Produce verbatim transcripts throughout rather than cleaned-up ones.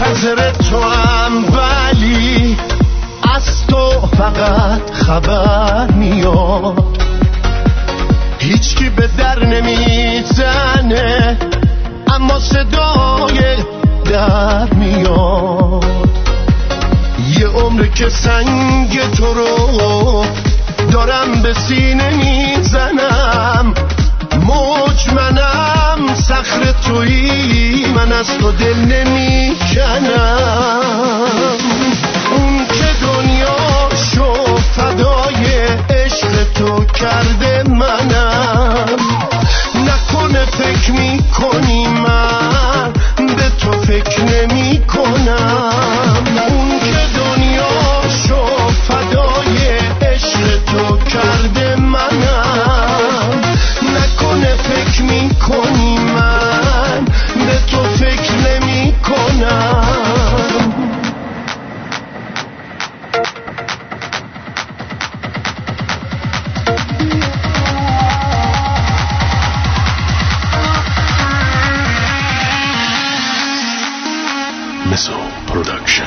منتظر تو هم، ولی از تو فقط خبر میاد. هیچکی به در نمیزنه اما صدای در میاد. یه عمر که سنگ تو رو دارم به سینه میزنم. موج منم، صخره تویی، من از تو دل نمیکنم. اون که دنیاشو فدای عشق تو کرده منم. نکنه فکر میکنی من به تو فکر نمی کنم. اون که دنیاشو فدای عشق تو کرده منم. نکنه فکر میکنی من به تو فکر نمی کنم. Missile Production.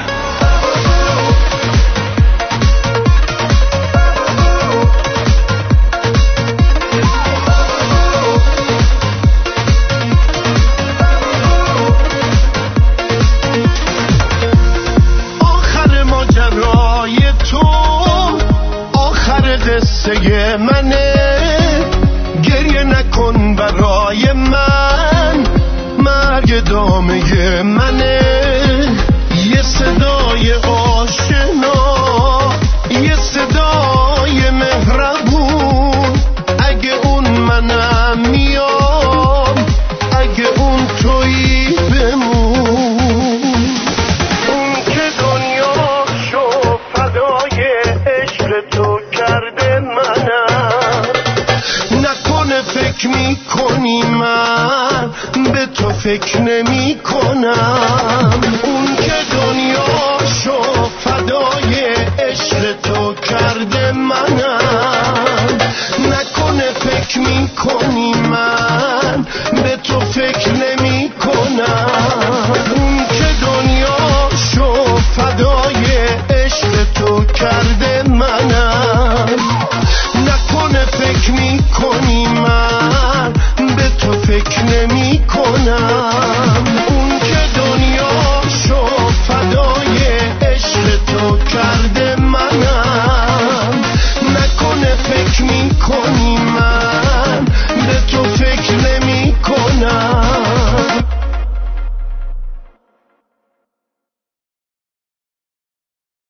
آخر ماجرای تو، آخر قصه منه. گریه نکن برای من، مرگ دامه منه. یه صدای آشنا، یه صدای مهربون. اگه اون منم میام، اگه اون تویی بمون. اون که دنیاشو فدای عشق تو کرده منم. نکنه فکر میکنی من به تو فکر نمی کنم.